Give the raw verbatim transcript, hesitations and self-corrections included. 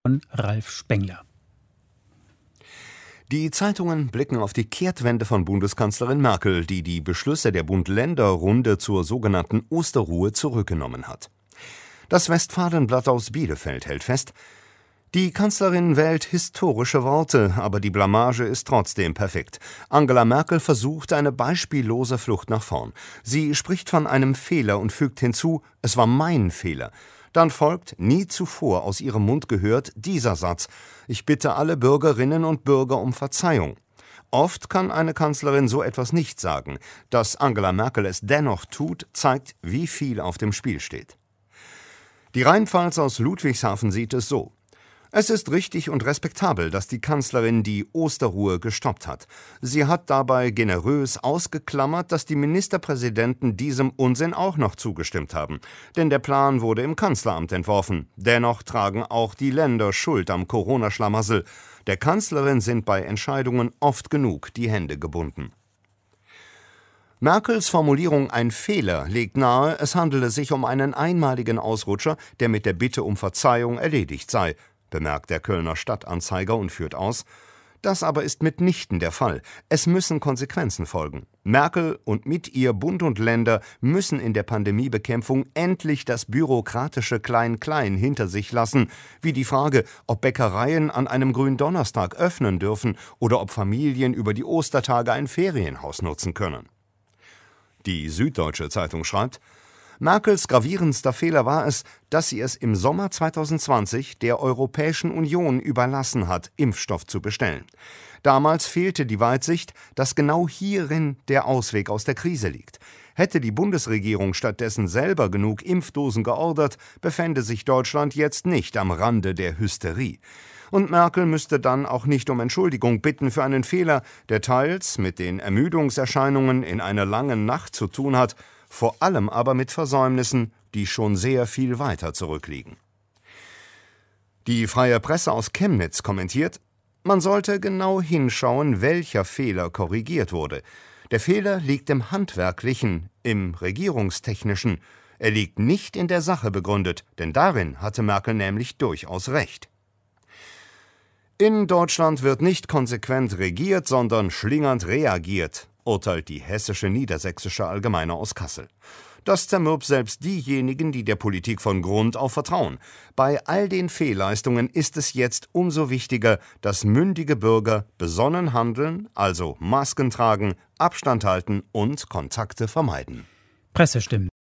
von Ralf Spengler. Die Zeitungen blicken auf die Kehrtwende von Bundeskanzlerin Merkel, die die Beschlüsse der Bund-Länder-Runde zur sogenannten Osterruhe zurückgenommen hat. Das Westfalenblatt aus Bielefeld hält fest: Die Kanzlerin wählt historische Worte, aber die Blamage ist trotzdem perfekt. Angela Merkel versucht eine beispiellose Flucht nach vorn. Sie spricht von einem Fehler und fügt hinzu: Es war mein Fehler. Dann folgt, nie zuvor aus ihrem Mund gehört, dieser Satz: Ich bitte alle Bürgerinnen und Bürger um Verzeihung. Oft kann eine Kanzlerin so etwas nicht sagen. Dass Angela Merkel es dennoch tut, zeigt, wie viel auf dem Spiel steht. Die Rheinpfalz aus Ludwigshafen sieht es so: Es ist richtig und respektabel, dass die Kanzlerin die Osterruhe gestoppt hat. Sie hat dabei generös ausgeklammert, dass die Ministerpräsidenten diesem Unsinn auch noch zugestimmt haben. Denn der Plan wurde im Kanzleramt entworfen. Dennoch tragen auch die Länder Schuld am Corona-Schlamassel. Der Kanzlerin sind bei Entscheidungen oft genug die Hände gebunden. Merkels Formulierung „ein Fehler“ legt nahe, es handele sich um einen einmaligen Ausrutscher, der mit der Bitte um Verzeihung erledigt sei, bemerkt der Kölner Stadtanzeiger und führt aus: Das aber ist mitnichten der Fall. Es müssen Konsequenzen folgen. Merkel und mit ihr Bund und Länder müssen in der Pandemiebekämpfung endlich das bürokratische Klein-Klein hinter sich lassen, wie die Frage, ob Bäckereien an einem Gründonnerstag öffnen dürfen oder ob Familien über die Ostertage ein Ferienhaus nutzen können. Die Süddeutsche Zeitung schreibt: Merkels gravierendster Fehler war es, dass sie es im Sommer zweitausendzwanzig der Europäischen Union überlassen hat, Impfstoff zu bestellen. Damals fehlte die Weitsicht, dass genau hierin der Ausweg aus der Krise liegt. Hätte die Bundesregierung stattdessen selber genug Impfdosen geordert, befände sich Deutschland jetzt nicht am Rande der Hysterie. Und Merkel müsste dann auch nicht um Entschuldigung bitten für einen Fehler, der teils mit den Ermüdungserscheinungen in einer langen Nacht zu tun hat, vor allem aber mit Versäumnissen, die schon sehr viel weiter zurückliegen. Die Freie Presse aus Chemnitz kommentiert: Man sollte genau hinschauen, welcher Fehler korrigiert wurde. Der Fehler liegt im Handwerklichen, im Regierungstechnischen. Er liegt nicht in der Sache begründet, denn darin hatte Merkel nämlich durchaus recht. In Deutschland wird nicht konsequent regiert, sondern schlingernd reagiert, urteilt die Hessische Niedersächsische Allgemeine aus Kassel. Das zermürbt selbst diejenigen, die der Politik von Grund auf vertrauen. Bei all den Fehlleistungen ist es jetzt umso wichtiger, dass mündige Bürger besonnen handeln, also Masken tragen, Abstand halten und Kontakte vermeiden. Pressestimmen